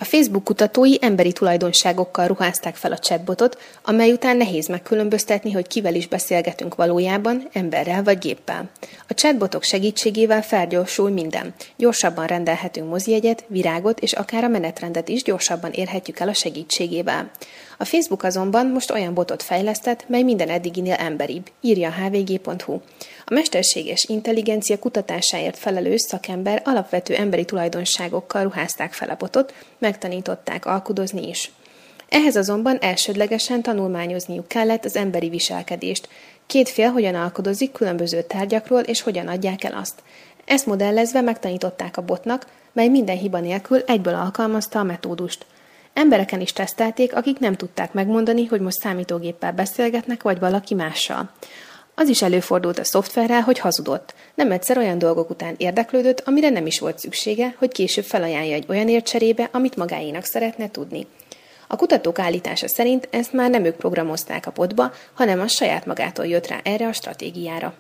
A Facebook kutatói emberi tulajdonságokkal ruházták fel a chatbotot, amely után nehéz megkülönböztetni, hogy kivel is beszélgetünk valójában, emberrel vagy géppel. A chatbotok segítségével felgyorsul minden. Gyorsabban rendelhetünk mozijegyet, virágot és akár a menetrendet is gyorsabban érhetjük el a segítségével. A Facebook azonban most olyan botot fejlesztett, mely minden eddiginél emberibb, írja a hvg.hu. A mesterséges intelligencia kutatásáért felelős szakember alapvető emberi tulajdonságokkal ruházták fel a botot, megtanították alkudozni is. Ehhez azonban elsődlegesen tanulmányozniuk kellett az emberi viselkedést. Két fél hogyan alkudozik különböző tárgyakról és hogyan adják el azt. Ezt modellezve megtanították a botnak, mely minden hiba nélkül egyből alkalmazta a metódust. Embereken is tesztelték, akik nem tudták megmondani, hogy most számítógéppel beszélgetnek, vagy valaki mással. Az is előfordult a szoftverrel, hogy hazudott. Nem egyszer olyan dolgok után érdeklődött, amire nem is volt szüksége, hogy később felajánlja egy olyanért cserébe, amit magáénak szeretne tudni. A kutatók állítása szerint ezt már nem ők programozták a botba, hanem az saját magától jött rá erre a stratégiára.